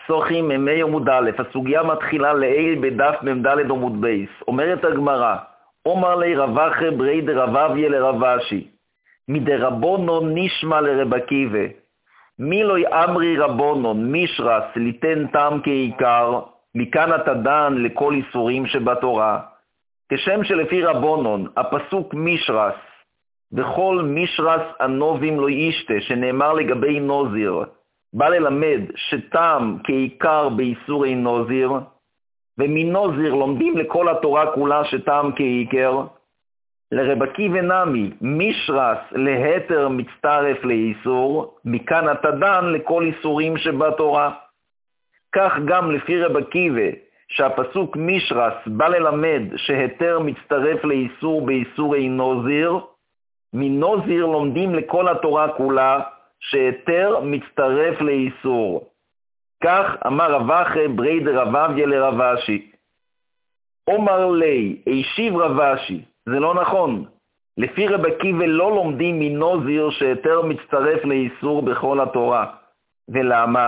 סוחים ממי עמוד א', הסוגיה מתחילה לעיל בדף מ"ד עמוד בייס. אומרת הגמרא, אומר לי רבחה ברי דרב אביה לרב אשי, מדרבונון נשמע לרב עקיבא, מילוי אמרי רבונון מישרס ליתן טעם כעיקר, מכאן אתה דן לכל איסורים שבתורה. כשם שלפי רבונון הפסוק מישרס, וכל מישרס הנובים לא ישתה, שנאמר לגבי נוזיר, בא ללמד שטעם כעיקר באיסורי נוזיר, ומנוזיר לומדים לכל התורה כולה שטעם כעיקר. לרב עקיבא נמי, מישרס להתר מצטרף לאיסור, מכאן אתה דן לכל איסורים שבתורה. כך גם לפי רב עקיבא, שהפסוק מישרס בא ללמד שהתר מצטרף לאיסור באיסורי נוזיר, מנוזיר לומדים לכל התורה כולה שהתר מצטרף לאיסור. כך אמר רבחה ברי דרב אביה לרב אשי. אומר לי, השיב רב אשי, זה לא נכון. לפי רב עקיבא לא לומדים מנוזיר שהתר מצטרף לאיסור בכל התורה. ולמה?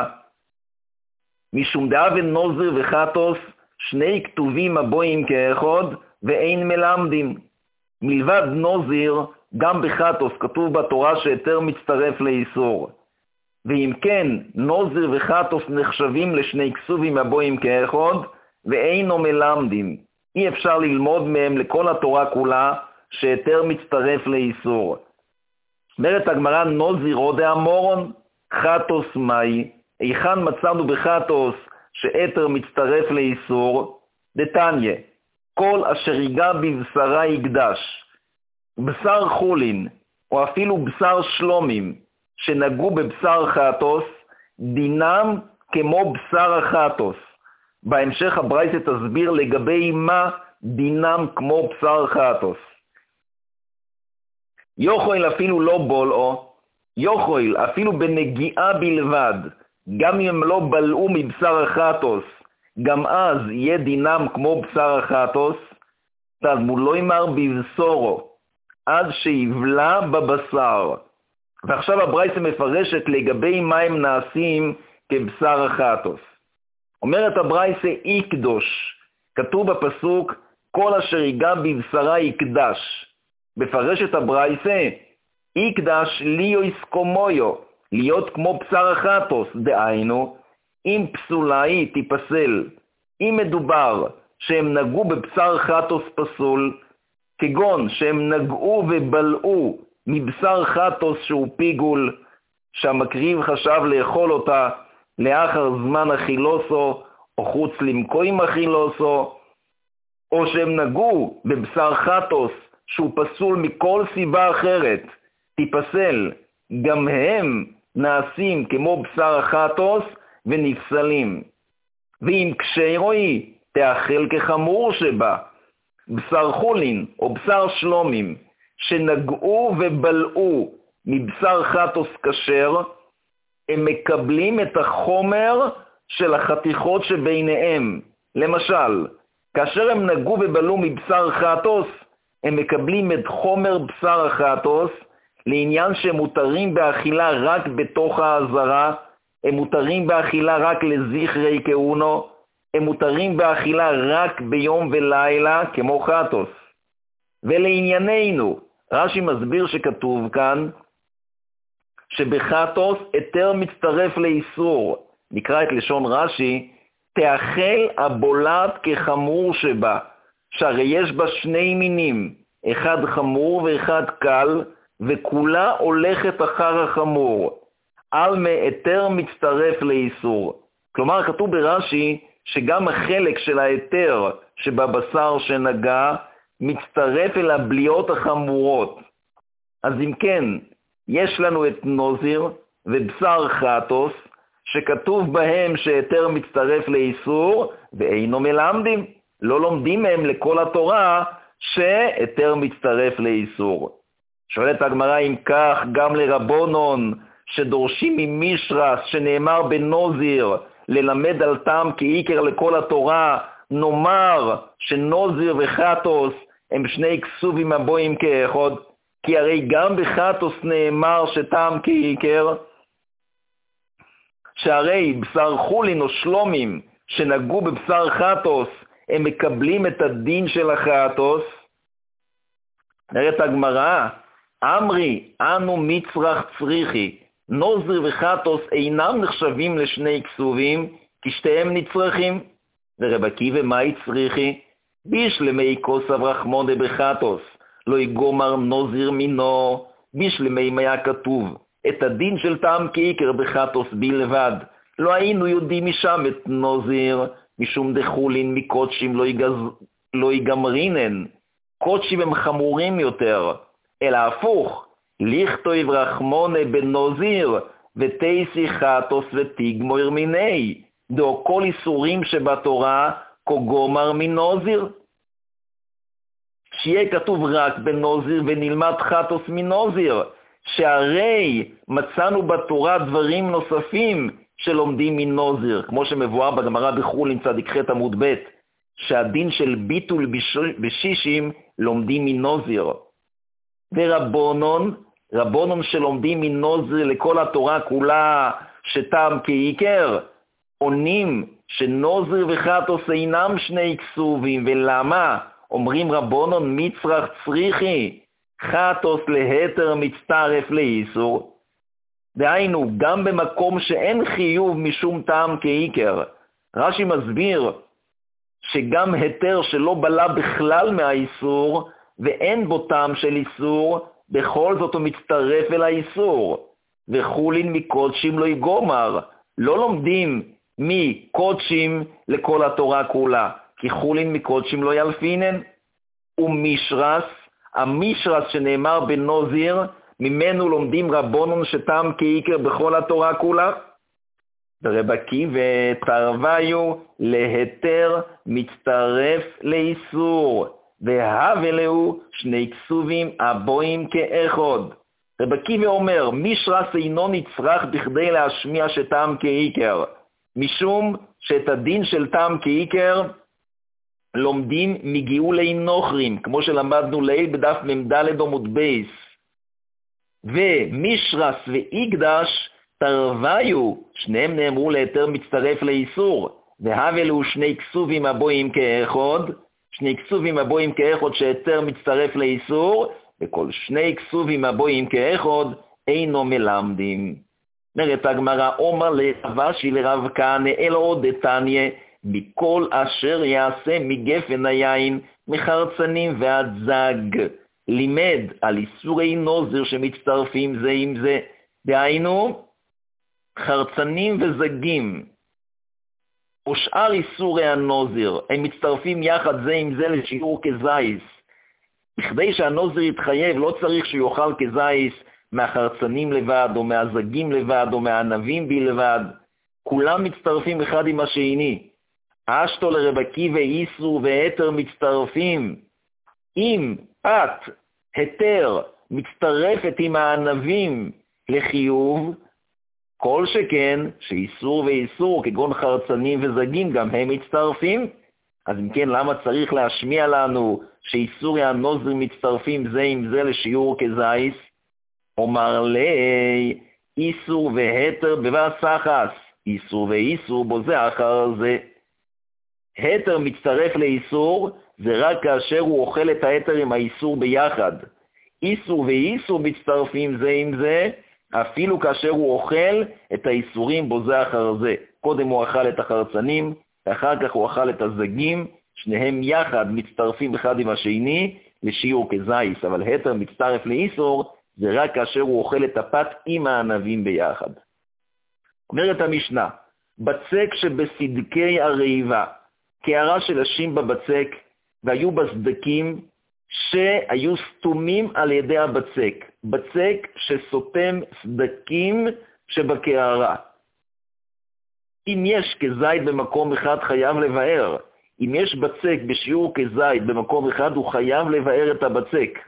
משום דאבן נוזיר וחטוס, שני כתובים הבואים כאחד, ואין מלמדים. מלבד נוזיר, גם בחטוס כתוב בתורה שהתר מצטרף לאיסור. ואם כן, נוזיר וחטוס נחשבים לשני כתובים הבואים כאחד, ואינו מלמדים. אי אפשר ללמוד מהם לכל התורה כולה שהתר מצטרף לאיסור. אומרת הגמרא, נוזיר עוד האמורון, חטוס מאי, היכן מצאנו בחטוס שהתר מצטרף לאיסור? דתניא, כל אשר ייגע בבשרה יקדש. בשר חולין, או אפילו בשר שלומים, שנגעו בבשר חטוס, דינם כמו בשר החטוס. בהמשך הברייתא תסביר לגבי מה דינם כמו בשר חטוס. יוכל אפילו לא בולעו, יוכל אפילו בנגיעה בלבד, גם אם הם לא בלעו מבשר החטוס, גם אז יהיה דינם כמו בשר החטוס, תלמוד לא יאמר בבשורו, עד שיבלע בבשר. ועכשיו הברייתא מפרשת לגבי מה הם נעשים כבשר החטוס. אומרת הברייתא יקדוש, כתוב בפסוק כל אשר ייגע בבשרה יקדש. בפרשת הברייתא יקדש ליויס קומויו, להיות כמו בשר החטוס, דהיינו, אם פסולה היא תיפסל. אם מדובר שהם נגעו בבשר חטוס פסול, כגון שהם נגעו ובלעו מבשר חטוס שהוא פיגול, שהמקריב חשב לאכול אותה לאחר זמן אכילוסו, או חוץ למקוים אכילוסו, או שהם נגעו בבשר חטוס שהוא פסול מכל סיבה אחרת, תיפסל, גם הם נעשים כמו בשר החטוס ונפסלים. ואם כשרואי תאכל כחמור שבה, בשר חולין או בשר שלומים שנגעו ובלעו מבשר חטוס כשר, הם מקבלים את החומר של החתיכות שביניהם. למשל, כאשר הם נגעו ובלעו מבשר חטוס, הם מקבלים את חומר בשר החטוס, לעניין שהם מותרים באכילה רק בתוך העזרה, הם מותרים באכילה רק לזכרי כהונו, הם מותרים באכילה רק ביום ולילה כמו חטוס. ולענייננו, רש"י מסביר שכתוב כאן שבחטוס התר מצטרף לאיסור. נקרא את לשון רש"י, תאכל הבולעת כחמור שבה, שהרי יש בה שני מינים, אחד חמור ואחד קל, וכולה הולכת אחר החמור. על מהתר מצטרף לאיסור. כלומר, כתוב ברש"י שגם החלק של ההתר שבבשר שנגע מצטרף אל הבליעות החמורות. אז אם כן, יש לנו את נוזיר ובשר חטוס, שכתוב בהם שהתר מצטרף לאיסור, ואינו מלמדים. לא לומדים מהם לכל התורה שהתר מצטרף לאיסור. שואלת הגמרא, אם כך גם לרבונון שדורשים ממישרס שנאמר בנוזיר ללמד על טעם כעיקר לכל התורה, נאמר שנוזיר וחטוס הם שני כסובים הבואים כאחד, כי הרי גם בחטוס נאמר שטעם כעיקר. שהרי בשר חולין או שלומים שנגעו בבשר חטוס, הם מקבלים את הדין של החטוס. נראית הגמרא, אמרי, אנו מצרך צריכי, נוזר וחטוס אינם נחשבים לשני כסובים, כי שתיהם נצרכים. ורב עקיבא מאי צריכי? בישלמי כוסף רחמונה בחטוס, לא יגומר נוזר מינו, בישלמי מה היה כתוב, את הדין של טעם כעיקר בחטוס בלבד. לא היינו יודעים משם את נוזר, משום דחולין מקודשים לא יגמרינן. קודשים הם חמורים יותר, אלא הפוך, לכתוב רחמונה בנוזיר, ותייסי חטוס ותגמור מיני, דו כל איסורים שבתורה כגומר מנוזיר. שיהיה כתוב רק בנוזיר ונלמד חטוס מנוזיר, שהרי מצאנו בתורה דברים נוספים שלומדים מנוזיר, כמו שמבואר בגמרא בחולין צדיק ח' עמוד ב', שהדין של ביטול בשישים לומדים מנוזיר. ורבונון, רבונון שלומדים מנוזיר לכל התורה כולה, שטעם כעיקר, עונים שנוזיר וחטוס אינם שני כסובים. ולמה? אומרים רבונון מצרך צריכי, חטוס להתר מצטרף לאיסור. דהיינו, גם במקום שאין חיוב משום טעם כעיקר. רש"י מסביר שגם היתר שלא בלה בכלל מהאיסור, ואין בו טעם של איסור, בכל זאת הוא מצטרף אל האיסור. וחולין מקודשים לא יגומר. לא לומדים מקודשים לכל התורה כולה, כי חולין מקודשים לא ילפינן. ומשרס, המשרס שנאמר בנוזיר, ממנו לומדים רבונון שטעם כעיקר בכל התורה כולה. ורב עקיבא תרוויו להתר מצטרף לאיסור, והבלהו שני כסובים הבואים כאחד. רב עקיבא אומר, משרס אינו נצרך בכדי להשמיע שטעם כעיקר, משום שאת הדין של טעם כעיקר לומדים מגאולי נוכרים, כמו שלמדנו לעיל בדף מ"ד עמוד בייס. ומשרס ואיקדש תרוויו, שניהם נאמרו להתר מצטרף לאיסור, והבלהו שני כסובים הבואים כאחד, שני כסובים הבואים כאחד שהתר מצטרף לאיסור, וכל שני כסובים הבואים כאחד אינו מלמדים. אומרת הגמרא, אומר לרבשי לרב כהנא אלא דתניא, בכל אשר יעשה מגפן היין, מחרצנים ועד זג, לימד על איסורי נוזר שמצטרפים זה עם זה, דהיינו חרצנים וזגים, או שאר איסורי הנוזר, הם מצטרפים יחד זה עם זה לשיעור כזייס. בכדי שהנוזר יתחייב, לא צריך שיוכל כזייס מהחרצנים לבד, או מהזגים לבד, או מהענבים בלבד. כולם מצטרפים אחד עם השני. אשתו לרב עקיבא איסור והתר מצטרפים. אם פת התר מצטרפת עם הענבים לחיוב, כל שכן שאיסור ואיסור כגון חרצנים וזגים גם הם מצטרפים. אז אם כן, למה צריך להשמיע לנו שאיסורי הנוזר מצטרפים זה עם זה לשיעור כזייס? אומר לי, איסור והתר בבסחס, איסור ואיסור בו זה אחר זה. התר מצטרף לאיסור, זה רק כאשר הוא אוכל את ההתר עם האיסור ביחד. איסור ואיסור מצטרפים זה עם זה, אפילו כאשר הוא אוכל את האיסורים בו זה אחר זה. קודם הוא אכל את החרצנים, ואחר כך הוא אכל את הזגים, שניהם יחד מצטרפים אחד עם השני לשיעור כזייס, אבל התר מצטרף לאיסור, זה רק כאשר הוא אוכל את הפת עם הענבים ביחד. אומרת המשנה, בצק שבסדקי הרעיבה, קערה של אשים בבצק, והיו בסדקים שהיו סתומים על ידי הבצק, בצק שסותם סדקים שבקערה. אם יש כזית במקום אחד חייב לבאר, אם יש בצק בשיעור כזית במקום אחד הוא חייב לבאר את הבצק.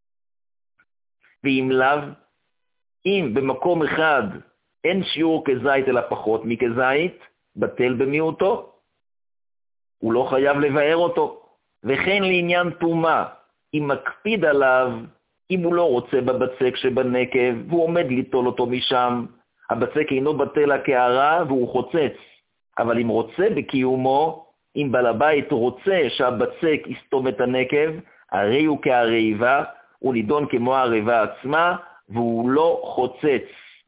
ואם לאו, אם במקום אחד אין שיעור כזית אלא פחות מכזית, בטל במיעוטו, הוא לא חייב לבאר אותו. וכן לעניין תומה, אם מקפיד עליו, אם הוא לא רוצה בבצק שבנקב והוא עומד ליטול אותו משם, הבצק אינו בטל הקערה והוא חוצץ. אבל אם רוצה בקיומו, אם בעל הבית רוצה שהבצק יסתום את הנקב, הרי הוא כהרעיבה, הוא נידון כמו הערבה עצמה, והוא לא חוצץ.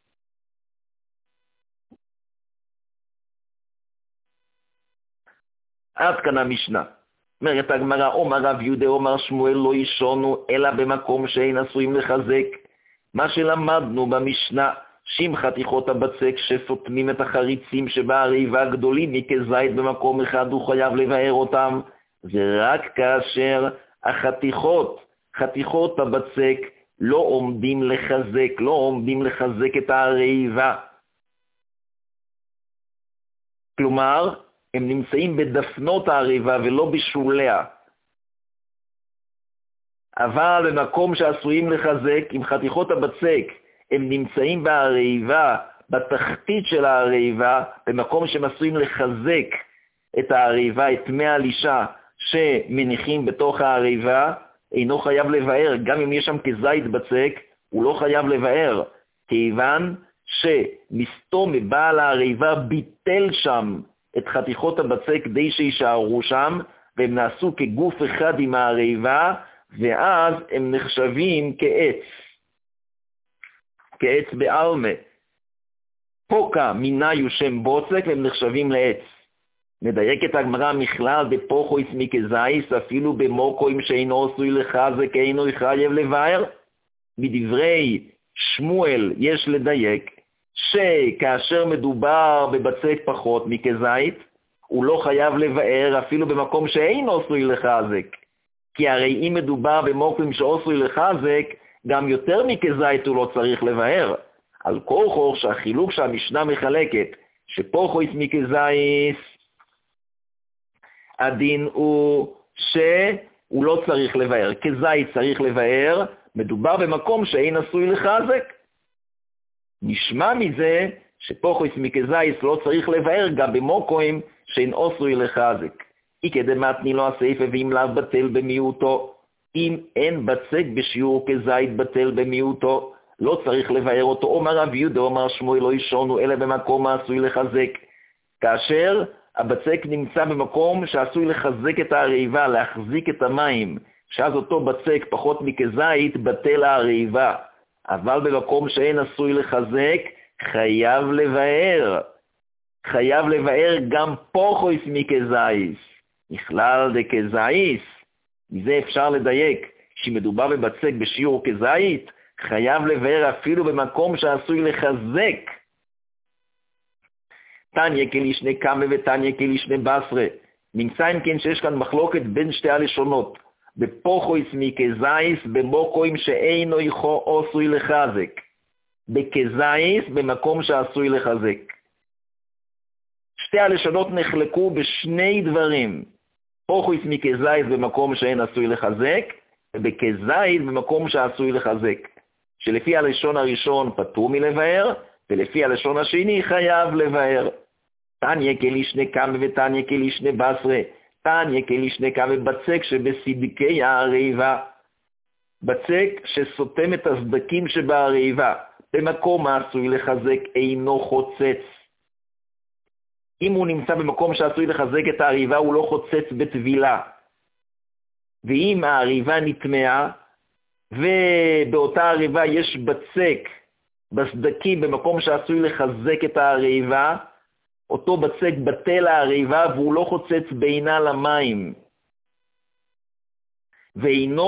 עד כאן המשנה. אומרת הגמרא, אומר רב יהודה, אומר שמואל, לא ישונו אלא במקום שאין עשויים לחזק. מה שלמדנו במשנה, שאם חתיכות הבצק שסותמים את החריצים שבערעיבה הגדולים מכזית במקום אחד, הוא חייב לבאר אותם. זה רק כאשר חתיכות הבצק לא עומדים לחזק את הערעיבה. כלומר, הם נמצאים בדפנות הערעיבה ולא בשוליה. אבל במקום שעשויים לחזק, עם חתיכות הבצק, הם נמצאים בערעיבה, בתחתית של הערעיבה, במקום שהם עשויים לחזק את הערעיבה, את מי הלישה שמניחים בתוך הערעיבה, אינו חייב לבאר. גם אם יש שם כזית בצק, הוא לא חייב לבאר, כיוון שמסתום מבעל הערעיבה ביטל שם את חתיכות הבצק כדי שישארו שם, והם נעשו כגוף אחד עם הערעיבה, ואז הם נחשבים כעץ בעלמה. פוקה מיניו שם בוצק, והם נחשבים לעץ. מדייק את הגמרא, מכלל בפוכויס מכזייס, אפילו במוקוים שאינו עשוי לחזק, אינו חייב לבאר. מדברי שמואל יש לדייק, שכאשר מדובר בבצק פחות מכזית, הוא לא חייב לבאר אפילו במקום שאינו עשוי לחזק. כי הרי אם מדובר במוקרים שעשוי לחזק, גם יותר מכזית הוא לא צריך לבאר. על כורחו שהחילוק שהמשנה מחלקת, שפוכויס מכזית, הדין הוא שהוא לא צריך לבאר. כזית צריך לבאר, מדובר במקום שאין עשוי לחזק. נשמע מזה שפוכויס מכזית לא צריך לבאר גם במוקרים שאין עשוי לחזק. אי כדמתני לו הסעיפה, ואם לאו בטל במיעוטו. אם אין בצק בשיעור כזית בטל במיעוטו, לא צריך לבאר אותו. אומר רב יהודה, אומר שמואל, לא ישונו אלא במקום העשוי לחזק. כאשר הבצק נמצא במקום שעשוי לחזק את הערעיבה, להחזיק את המים, שאז אותו בצק פחות מכזית בטל הערעיבה. אבל במקום שאין עשוי לחזק, חייב לבאר גם פוכויס מכזית. נכלל דכזית, מזה אפשר לדייק, שמדובר בבצק בשיעור כזית, חייב לבאר אפילו במקום שעשוי לחזק. תניא כלישני קמא ותניא כלישני בסרה. נמצא אם כן שיש כאן מחלוקת בין שתי הלשונות, בפוכויס מכזית, במוקוים שאינו עשוי לחזק. בכזית, במקום שעשוי לחזק. שתי הלשונות נחלקו בשני דברים. פוכויס מכזית במקום שאין עשוי לחזק, ובכזית במקום שעשוי לחזק. שלפי הלשון הראשון פטור מלבאר, ולפי הלשון השני חייב לבאר. תניא כלישני קמא ותניא כלישני בסרה. תניא כלישני קמא, בצק שבסדקי הערעיבה. בצק שסותם את הסדקים שבערעיבה. במקום העשוי לחזק אינו חוצץ. אם הוא נמצא במקום שעשוי לחזק את הערעיבה, הוא לא חוצץ בטבילה. ואם הערעיבה נטמעה, ובאותה הערעיבה יש בצק בסדקים במקום שעשוי לחזק את הערעיבה, אותו בצק בטל הערעיבה והוא לא חוצץ בינה למים. ואינו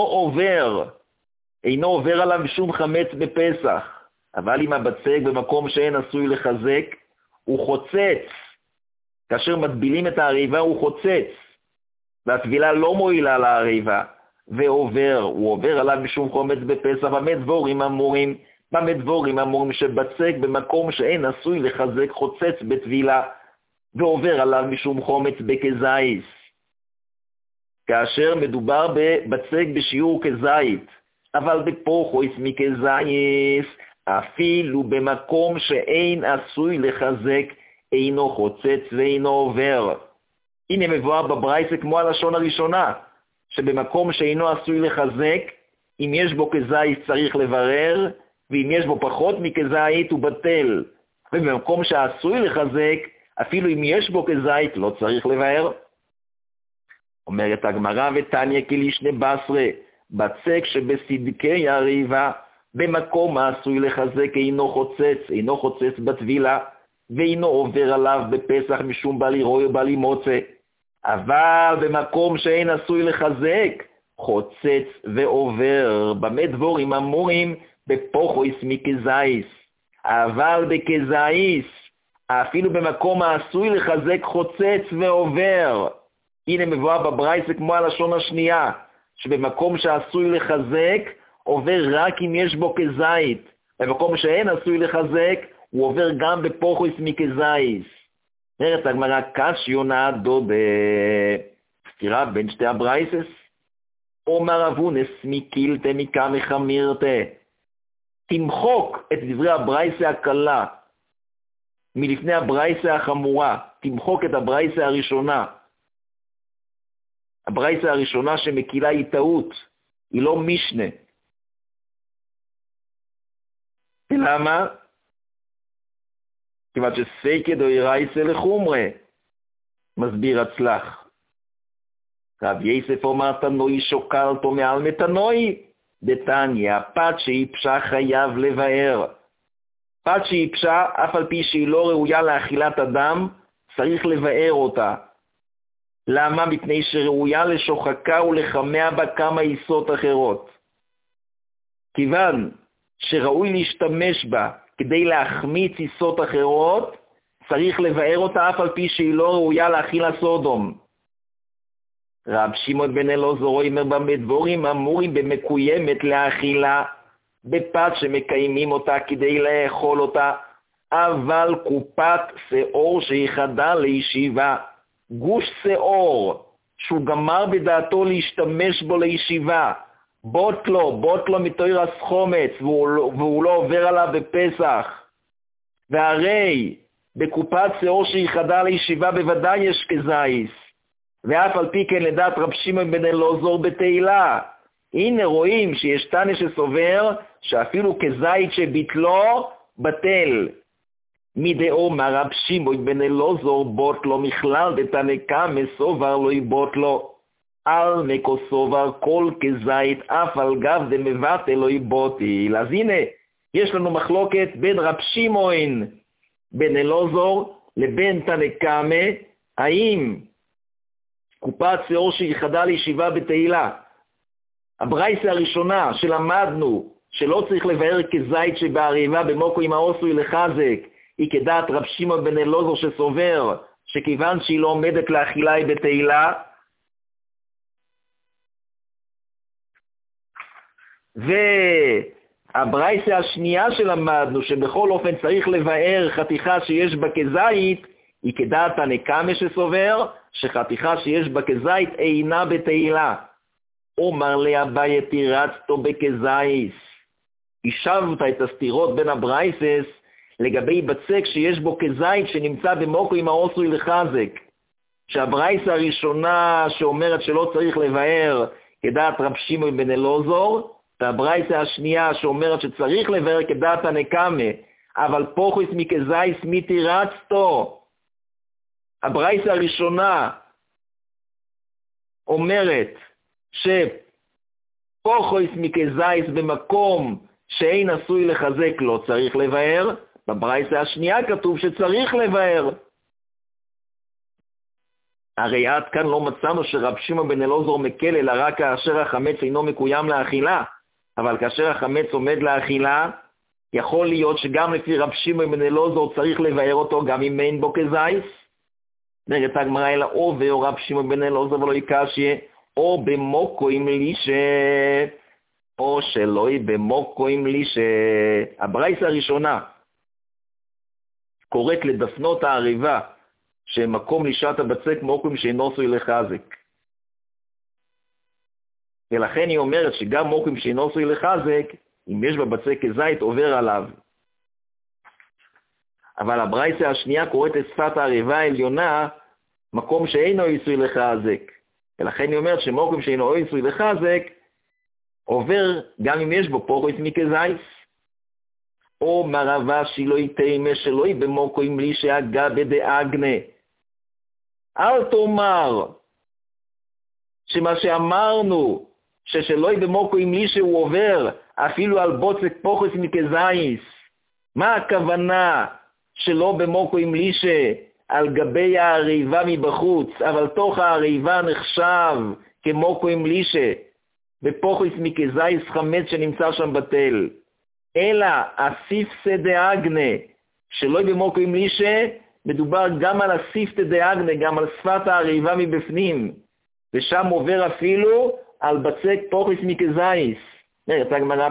עובר עליו שום חמץ בפסח. אבל אם הבצק במקום שאין עשוי לחזק, הוא חוצץ. כאשר מטבילים את הערעיבה הוא חוצץ, והטבילה לא מועילה לערעיבה, הוא עובר עליו משום חומץ בפסח. במה דבורים אמורים שבצק במקום שאין עשוי לחזק חוצץ בטבילה, ועובר עליו משום חומץ בכזית. כאשר מדובר בבצק בשיעור כזית, אבל בפוכויס מכזית, אפילו במקום שאין עשוי לחזק, אינו חוצץ ואינו עובר. הנה מבואר בברייתא כמו הלשון הראשונה, שבמקום שאינו עשוי לחזק, אם יש בו כזית צריך לברר, ואם יש בו פחות מכזית הוא בטל. ובמקום שעשוי לחזק, אפילו אם יש בו כזית, לא צריך לבאר. אומרת הגמרא ותניא כלישנה בסרה, בצק שבסדקי הריבה, במקום העשוי לחזק אינו חוצץ בטבילה, ואינו עובר עליו בפסח משום בא לירוי או בא לימוצא. אבל במקום שאין עשוי לחזק, חוצץ ועובר. במה דבורים אמורים? בפוחויס מכזייס. אבל בכזייס, אפילו במקום העשוי לחזק חוצץ ועובר. הנה מבואר בברייתא כמו הלשון השנייה, שבמקום שעשוי לחזק, עובר רק אם יש בו כזית. במקום שאין עשוי לחזק, הוא עובר גם בפוחויס מכזייס. אומרת הגמרא קשיו נעדו בסתירה בין שתי הברייתות. אומר אבונס מקילתא מקמא חמירתא. תמחוק את דברי הברייתא הקלה מלפני הברייתא החמורה. תמחוק את הברייתא הראשונה. הברייתא הראשונה שמקילה היא טעות, היא לא משנה. למה? כיוון שסייקא דאורייתא לחומרא, מסביר הצלח. רב יוסף אומר תנוי שוקלתו מעל מתנוי, דתניא, פת שאיפשה חייב לבאר. פת שאיפשה, אף על פי שהיא לא ראויה לאכילת אדם, צריך לבאר אותה. למה? מפני שראויה לשוחקה ולחמיה בה כמה עיסות אחרות. כיוון שראוי להשתמש בה כדי להחמיץ עיסות אחרות, צריך לבאר אותה אף על פי שהיא לא ראויה להאכיל הסודום. רב שמעון בן אלעזר אומר במה דבורים אמורים במקוימת לאכילה, בפת שמקיימים אותה כדי לאכול אותה, אבל קופת שאור שיחדה לישיבה, גוש שאור שהוא גמר בדעתו להשתמש בו לישיבה, בוטלו מתוירס חומץ, והוא לא עובר עליו בפסח. והרי בקופת שאור שיחדה לישיבה בוודאי יש כזייס, ואף על פי כן לדעת רב שמעון בן אלעזר בתהילה. הנה רואים שיש תנא שסובר שאפילו כזית שביטלו בטל. מדאמר רב שמעון בן אלעזר בוטלו מכלל דתנא קמא סובר לא יבוטלו. על מקו סובר כל כזית אף על גב דמבטל לא יבוטל. אז הנה יש לנו מחלוקת בין רב שמעון בן אלעזר לבין תנא קמא, האם קופת שאור שיחדה לישיבה בתהילה, הברייתא הראשונה שלמדנו שלא צריך לבאר כזית שבעריבה במוקו עם העשוי לחזק, היא כדעת רב שמעון בן אלעזר שסובר שכיוון שהיא לא עומדת לאכילה היא בתהילה. והברייתא השנייה שלמדנו שבכל אופן צריך לבאר חתיכה שיש בה כזית, היא כדעת תנא קמא שסובר שחתיכה שיש בה כזית אינה בתהילה. אומר לאביי תירצתו בכזייס. השבת את הסתירות בין הברייתות לגבי בצק שיש בו כזית שנמצא במוקו עם העשוי לחזק. שהברייתא הראשונה שאומרת שלא צריך לבאר כדעת רב שמעון בן אלעזר, והברייתא השנייה שאומרת שצריך לבאר כדעת תנא קמא, אבל פוחוס מכזייס מי תירצתו. הברייתא הראשונה אומרת שפוחוס מכזייס במקום שאין עשוי לחזק לא צריך לבאר, בברייתא השנייה כתוב שצריך לבאר. הרי עד כאן לא מצאנו שרב שמעון בן אלעזר מקל אלא רק כאשר החמץ אינו מקוים לאכילה, אבל כאשר החמץ עומד לאכילה, יכול להיות שגם לפי רב שמעון בן אלעזר צריך לבאר אותו גם אם אין בו כזייס. נראית הגמרא אלא או רב שמעון בן אלעזר ולא יקשיא, או במוקו עם לישה, או שלא היא במוקו עם לישה. הברייתא הראשונה קוראת לדפנות העריבה שמקום לישת הבצק מוקום שאינו עשוי לחזק. ולכן היא אומרת שגם מוקום שאינו עשוי לחזק, אם יש בבצק כזית עובר עליו. אבל הברייתא השנייה קוראת את שפת העריבה העליונה מקום שאינו עשוי לחזק. ולכן היא אומרת שמוקום שאינו עשוי לחזק עובר גם אם יש בו פוחוס מכזייס. או מרבה שלא יתאמה שלא במוקו עם לי שהגה בדאגנה. אל תאמר שמה שאמרנו, ששלא במוקו עם לי שהוא עובר, אפילו על בוצק פוחס מכזייס. מה הכוונה שלא במוקו עם לי שעל גבי הריבה מבחוץ, אבל תוך הריבה נחשב כמוקו עם לי בפוחס מכזייס חמץ שנמצא שם בטל. אלא הסיפסא דאגנה, שלא במוקו עם לי מדובר גם על הסיפתא דאגנה, גם על שפת הריבה מבפנים. ושם עובר אפילו על בצק פוחס מכזייס. אומרת הגמרא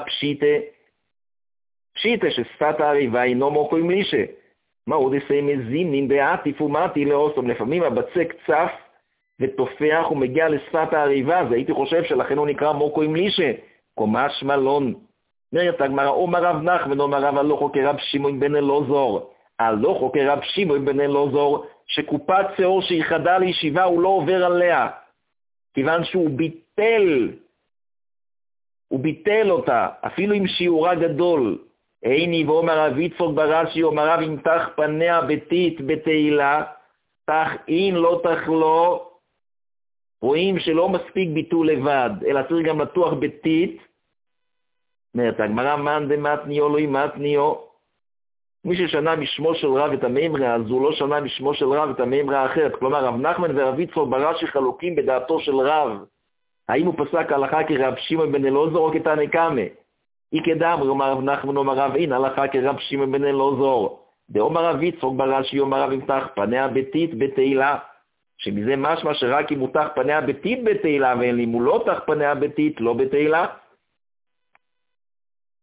פשיטה ששפת הריבה אינו מוקו עם לישה. מה עוד עושה מזימין דעתי פומתי לאוסום? לפעמים הבצק צף ותופח ומגיע לשפת הריבה, אז הייתי חושב שלכן הוא נקרא מוקו עם לישה. קומש מלון. אומרת הגמרא, אומר רב נחמן, אומר רב הלוכו כרב שמעון בן אלעזר. הלוכו כרב שמעון בן אלעזר, שקופת שעור שיחדה לישיבה הוא לא עובר עליה. כיוון שהוא ביטל אותה, אפילו עם שיעורה גדול. איני ואומר רב יצחק ברש"י, אומר רב ימתח פניה בתית בתהילה, תחין לא תחלו. רואים שלא מספיק ביטול לבד, אלא צריך גם לתוח בתית. אומרת הגמרא, מאן דמתניו לא ימתניו. מי ששנה משמו של רב את המאמרה, אז הוא לא שנה משמו של רב את המאמרה האחרת. כלומר, רב נחמן ורב יצחק ברש"י חלוקים בדעתו של רב. האם הוא פסק הלכה כרב שמעון בן אלעזר או כתנא קמא? איקדמרי, אומר רב נחמן, אומר רב, אין הלכה כרב שמעון בן אלעזר. דאמר רב יצחק ברש"י, אומר רב ימתח פניה בתית בתהילה. שמזה משמע שרק אם מותח פניה בתית בתהילה, ואם הוא לא תח פניה בתית לא בתהילה,